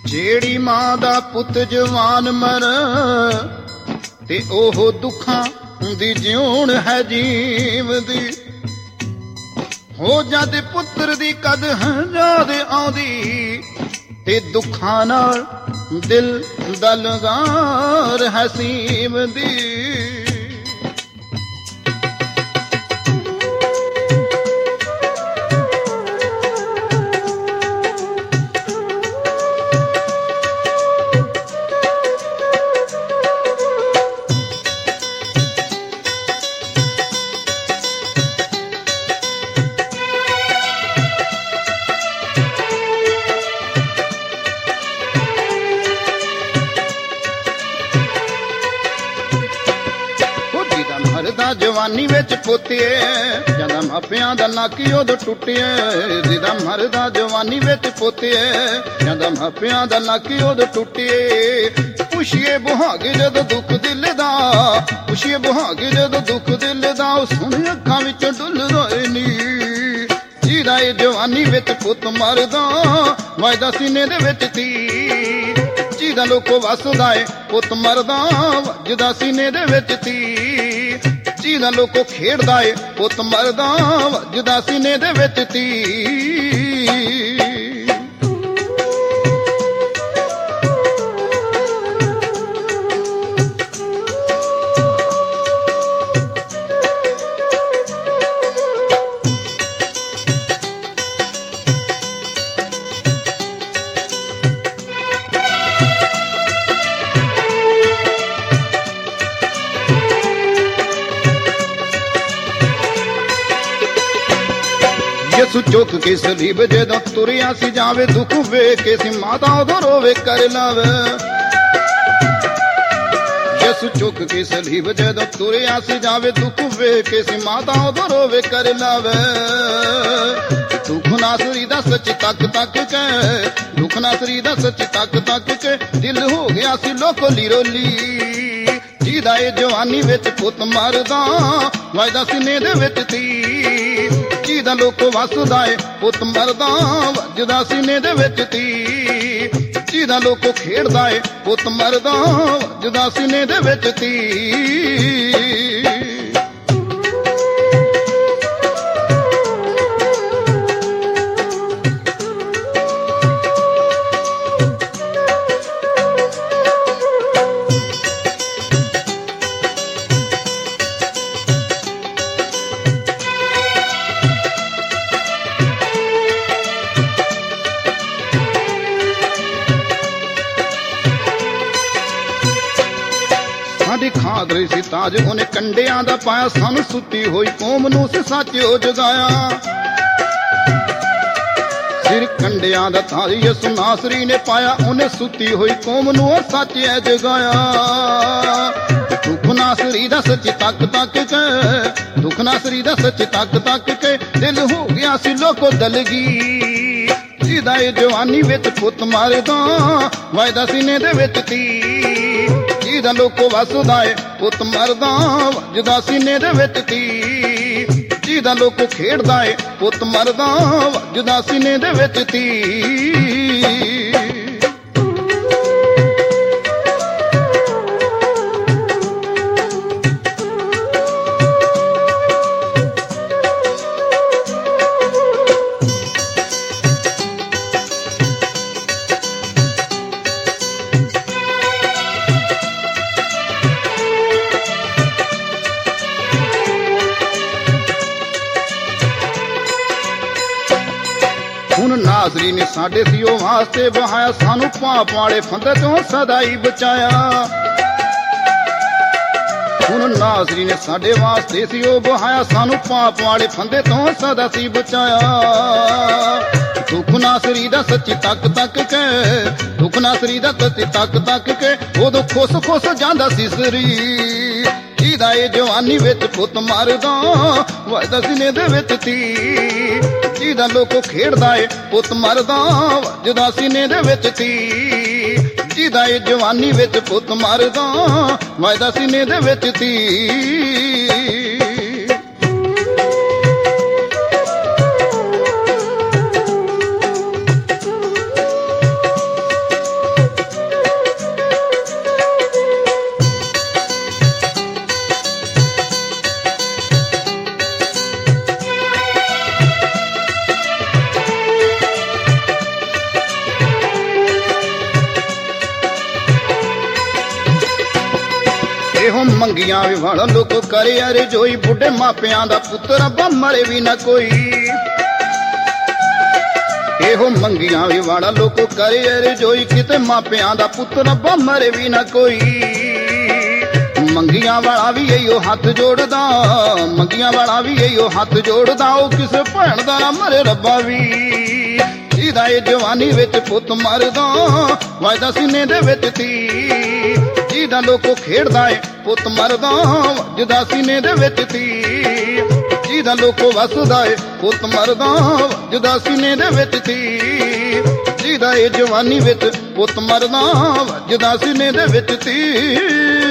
ਜਿਹੜੀ ਮਾਂ ਦਾ ਪੁੱਤ ਜਵਾਨ ਮਰ ਤੇ ਉਹ ਦੁੱਖਾਂ ਦੀ ਜਿਉਣ ਹੈ ਜੀਵ ਦੀ। ਹੋ ਜਦ ਪੁੱਤਰ ਦੀ ਕਦ ਯਾਦ ਆਉਂਦੀ ਤੇ ਦੁੱਖਾਂ ਨਾਲ ਦਿਲ ਦਾ ਲਗਾਰ ਹੈ ਸੀਮ ਦੀ। ਜਵਾਨੀ ਵਿੱਚ ਪੋਤੀਏ ਜਦੋਂ ਮਾਪਿਆਂ ਦਾ ਨੱਕ ਉਦੋਂ ਟੁੱਟਿਆ। ਜਿਹਦਾ ਮਰਦਾ ਜਵਾਨੀ ਵਿੱਚ ਪੋਤੀਏ ਜਦੋਂ ਮਾਪਿਆਂ ਦਾ ਨੱਕ ਉਦੋਂ ਟੁੱਟਿਏ। ਪੁੱਛੀਏ ਬੁਹਾਗ ਜਦੋਂ ਦੁੱਖ ਦਿਲ ਦਾ, ਪੁੱਛੀਏ ਬੁਹਾਗ ਜਦੋਂ ਦੁੱਖ ਦਿਲ ਦਾ, ਉਹ ਸੁਣ ਅੱਖਾਂ ਵਿੱਚੋਂ ਡੁੱਲਦਾ ਨੀ। ਜਿਹਦਾ ਇਹ ਜਵਾਨੀ ਵਿੱਚ ਪੁੱਤ ਮਰਦਾ ਵੱਜਦਾ ਸੀਨੇ ਦੇ ਵਿੱਚ ਤੀ। ਜਿਹਦਾ ਲੋਕੋ ਵਸਦਾ ਏ ਪੁੱਤ ਮਰਦਾ ਵੱਜਦਾ ਸੀਨੇ ਦੇ ਵਿੱਚ ਤੀ। ਜਿਹਦਾ ਲੋਕੋ ਖੇਡਦਾ ਏ ਪੁੱਤ ਮਰਦਾ ਵੱਜਦਾ ਸੀਨੇ ਦੇ ਵਿੱਚ ਤੀ। ਯਿਸੂ ਚੁੱਕ ਕੇ ਸਲੀਬ ਜਦੋਂ ਤੁਰਿਆ ਸੀ ਜਾਵੇ, ਦੁੱਖ ਵੇਖ ਕੇ ਸੀ ਮਾਤਾ ਉਦੋਂ ਰੋਵੇ ਕਰ ਲਾਵੇ। ਯਿਸੂ ਚੁੱਕ ਕੇ ਸਲੀਬ ਜਦੋਂ ਤੁਰਿਆ ਸੀ ਜਾਵੇ, ਦੁੱਖ ਵੇਖ ਕੇ ਸੀ ਮਾਤਾ ਉਦੋਂ ਰੋਵੇ ਕਰ ਲਾਵੇ। ਦੁੱਖ ਨਾਸਰੀ ਦਾ ਸੱਚ ਤੱਕ ਤੱਕ ਕੇ, ਦੁੱਖ ਨਾਸਰੀ ਦਾ ਸੱਚ ਤੱਕ ਤੱਕ ਕੇ, ਦਿਲ ਹੋ ਗਿਆ ਸੀ ਲੋਕੋਲੀ ਰੋਲੀ। ਜਿਹਦਾ ਇਹ ਜਵਾਨੀ ਵਿੱਚ ਪੁੱਤ ਮਰਦਾ ਵੱਜਦਾ ਸੀਨੇ ਦੇ ਵਿੱਚ ਤੀ। ਜਿਹਦਾ ਲੋਕੋ ਵਸਦਾ ਏ ਪੁੱਤ ਮਰਦਾ ਵੱਜਦਾ ਸੀਨੇ ਦੇ ਵਿੱਚ ਤੀ। ਜਿਹਦਾ ਲੋਕੋ ਖੇਡਦਾ ਏ ਪੁੱਤ ਮਰਦਾ ਵੱਜਦਾ ਸੀਨੇ ਦੇ ਵਿੱਚ ਤੀ। ਸਾਡੀ ਖਾਦ ਰਹੀ ਸੀ ਤਾਜ ਉਹਨੇ ਕੰਡਿਆਂ ਦਾ ਪਾਇਆ, ਸਾਨੂੰ ਸੁੱਤੀ ਹੋਈ ਕੌਮ ਨੂੰ ਸੱਚ ਉਹ ਜਗਾਇਆ। ਸਿਰ ਕੰਡਿਆਂ ਦਾ ਤਾਜ ਯਿਸੂ ਨਾਸਰੀ ਨੇ ਪਾਇਆ, ਉਹਨੇ ਸੁੱਤੀ ਹੋਈ ਕੌਮ ਨੂੰ ਉਹ ਸੱਚ ਹੈ ਜਗਾਇਆ। ਦੁੱਖ ਨਾਸਰੀ ਦਾ ਸੱਚ ਤੱਕ ਤੱਕ ਕੇ, ਦੁੱਖ ਨਾਸਰੀ ਦਾ ਸੱਚ ਤੱਕ ਤੱਕ ਕੇ, ਦਿਲ ਹੋ ਗਿਆ ਸੀ ਲੋਕੋ ਦਲਗੀ। ਜਿਹਦਾ ਇਹ ਜਵਾਨੀ ਵਿੱਚ ਪੁੱਤ ਮਰਦਾ ਵੱਜਦਾ ਸੀਨੇ ਦੇ ਵਿੱਚ ਤੀ। ਜਿਹਦਾ ਲੋਕੋ ਵਸਦਾ ਏ ਪੁੱਤ ਮਰਦਾ ਵੱਜਦਾ ਸੀਨੇ ਦੇ ਵਿੱਚ ਤੀ। ਜਿਹਦਾ ਲੋਕੋ ਖੇਡਦਾ ਏ ਪੁੱਤ ਮਰਦਾ ਵੱਜਦਾ ਸੀਨੇ ਦੇ ਵਿੱਚ ਤੀ। ਹੁਣ ਨਾਜ਼ਰੀ ਨੇ ਸਾਡੇ ਸੀਓ ਵਾਸਤੇ ਬਹਾਇਆ, ਸਾਨੂੰ ਪਾਪ ਵਾਲੇ ਫੰਦੇ ਤੋਂ ਸਦਾ ਹੀ ਬਚਾਇਆ। ਹੁਣ ਨਾਜ਼ਰੀ ਨੇ ਸਾਡੇ ਵਾਸਤੇ ਸੀਓ ਬਹਾਇਆ, ਸਾਨੂੰ ਪਾਪ ਵਾਲੇ ਫੰਦੇ ਤੋਂ ਸਦਾ ਸੀ ਬਚਾਇਆ। ਦੁੱਖ ਨਾਸਰੀ ਦਾ ਸੱਚੀ ਤੱਕ ਤੱਕ ਕੇ, ਦੁੱਖ ਨਾਸਰੀ ਦਾ ਸੱਚੀ ਤੱਕ ਤੱਕ ਕੇ, ਉਦੋਂ ਖੁਸ ਖੁਸ ਜਾਂਦਾ ਸੀ ਸਰੀ। ਜਿਹਦਾ ਇਹ ਜਵਾਨੀ ਵਿੱਚ ਪੁੱਤ ਮਰਦਾ ਵੱਜਦਾ ਸੀਨੇ ਦੇ ਵਿੱਚ ਤੀ। ਜਿਹਦਾ ਲੋਕੋ ਖੇਡਦਾ ਏ ਪੁੱਤ ਮਰਦਾ ਵੱਜਦਾ ਸੀਨੇ ਦੇ ਵਿੱਚ ਤੀ। ਜਿਹਦਾ ਇਹ ਜਵਾਨੀ ਵਿੱਚ ਪੁੱਤ ਮਰਦਾ ਵੱਜਦਾ ਸੀਨੇ ਦੇ ਵਿੱਚ ਤੀ। ਇਹੋ ਮੰਗੀਆਂ ਵੀ ਵੜ ਲੋਕ ਕਰੇ ਅਰੇ ਜੋਈ ਬੁੱਢੇ ਮਾਪਿਆਂ ਦਾ ਪੁੱਤਰ ਅੱਬਾ ਮਰੇ ਵੀ ਨਾ ਕੋਈ ਇਹੋ ਮੰਗੀਆਂ ਵੀ ਵੜ ਲੋਕ ਕਰੇ ਅਰੇ ਜੋਈ ਕਿਤੇ ਮਾਪਿਆਂ ਦਾ ਪੁੱਤਰ ਅੱਬਾ ਮਰੇ ਵੀ ਨਾ ਕੋਈ ਮੰਗੀਆਂ ਵਾਲਾ ਵੀ ਇਹੋ ਹੱਥ ਜੋੜਦਾ ਮੰਗੀਆਂ ਵਾਲਾ ਵੀ ਇਹੋ ਹੱਥ ਜੋੜਦਾ ਉਹ ਕਿਸੇ ਭੈਣ ਦਾ ਨਾ ਮਰੇ ਰੱਬਾ ਵੀ ਜਿਹਦਾ ਇਹ ਜਵਾਨੀ ਵਿੱਚ ਪੁੱਤ ਮਰਦਾ ਵੱਜਦਾ ਸੀਨੇ ਦੇ ਵਿੱਚ ਤੀ ਜਿਹਦਾ ਲੋਕੋ ਖੇਡਦਾ ਏ ਪੁੱਤ ਮਰਦਾ ਵੱਜਦਾ ਸੀਨੇ ਦੇ ਵਿੱਚ ਤੀ ਜਿਹਦਾ ਲੋਕੋ ਵਸਦਾ ਏ ਪੁੱਤ ਮਰਦਾ ਵੱਜਦਾ ਸੀਨੇ ਦੇ ਵਿੱਚ ਤੀ ਜਿਹਦਾ ਇਹ ਜਵਾਨੀ ਵਿੱਚ ਪੁੱਤ ਮਰਦਾ ਵੱਜਦਾ ਸੀਨੇ ਦੇ ਵਿੱਚ ਤੀ